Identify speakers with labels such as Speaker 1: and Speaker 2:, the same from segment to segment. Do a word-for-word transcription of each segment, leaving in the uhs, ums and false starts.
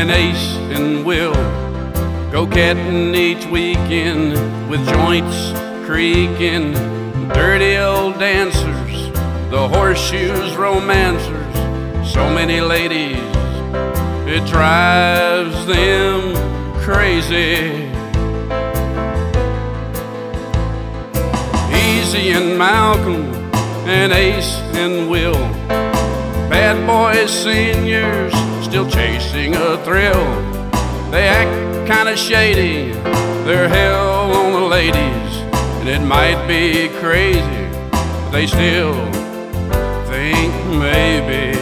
Speaker 1: and Ace and Will go catting each weekend with joints creaking, dirty old dancers, the horseshoes romancers, so many ladies, it drives them crazy. Easy and Malcolm and Ace and Will, bad boys seniors, still chasing a thrill. They act kinda shady, they're hell on the ladies, and it might be crazy, but they still think maybe.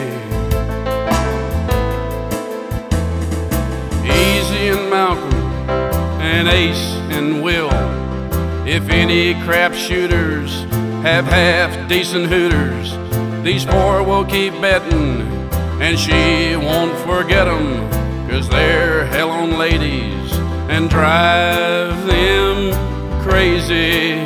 Speaker 1: Easy and Malcolm and Ace and Will, if any crap shooters have half decent hooters, these four will keep betting, and she won't forget them, 'cause they're hell on ladies and drive them crazy.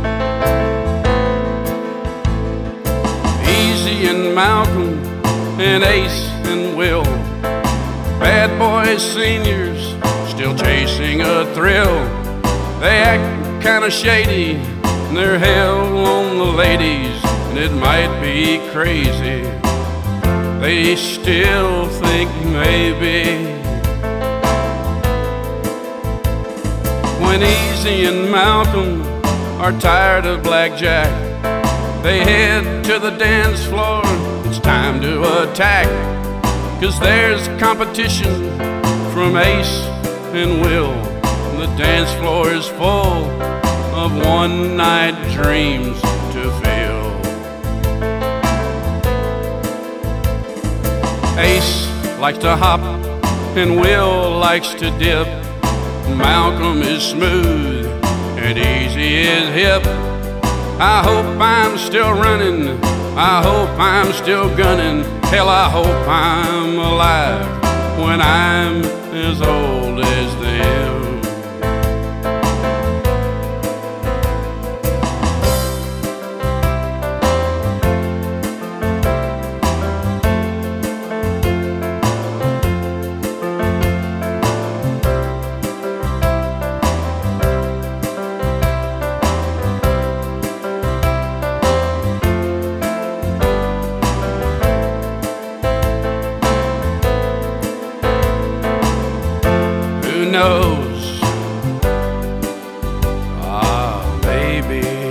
Speaker 1: Easy and Malcolm and Ace and Will, bad boys seniors, still chasing a thrill. They act kinda shady, and they're hell on the ladies, and it might be crazy, they still think maybe. When Easy and Malcolm are tired of blackjack, they head to the dance floor, it's time to attack, 'cause there's competition from Ace and Will. The dance floor is full of one-night dreams to fill. Ace likes to hop and Will likes to dip. Malcolm is smooth and Easy is hip. I hope I'm still running, I hope I'm still gunning. Hell, I hope I'm alive when I'm as old as them. Knows, ah, baby.